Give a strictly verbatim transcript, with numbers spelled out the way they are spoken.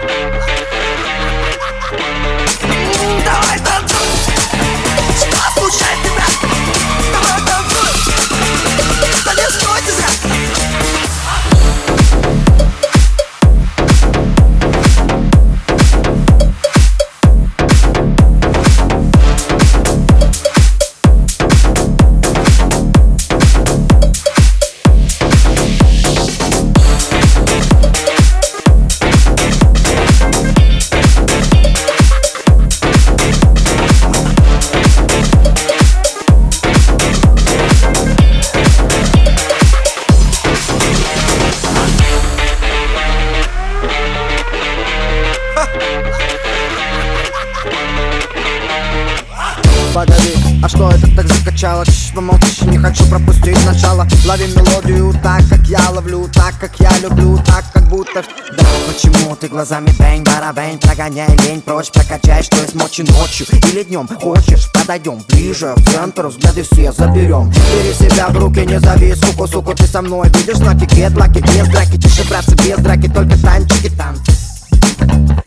Давай танцуй! Что случается, ребят? Давай танцуй! Да не стойте зря! Погоди, а что это так закачало? Чш, помолчишь, не хочу пропустить начало. Лови мелодию так, как я ловлю, так, как я люблю, так, как будто... Да, почему ты глазами бэнь-барабэнь? Прогоняй лень прочь, прокачай, что есть мочи ночью или днем. Хочешь, подойдем ближе, в центр, взгляды все заберем. Бери себя в руки, не зови, суку, суку, ты со мной. Видишь знаки, гет, лаки, без драки, тише, братцы, без драки, только танчики, танцы.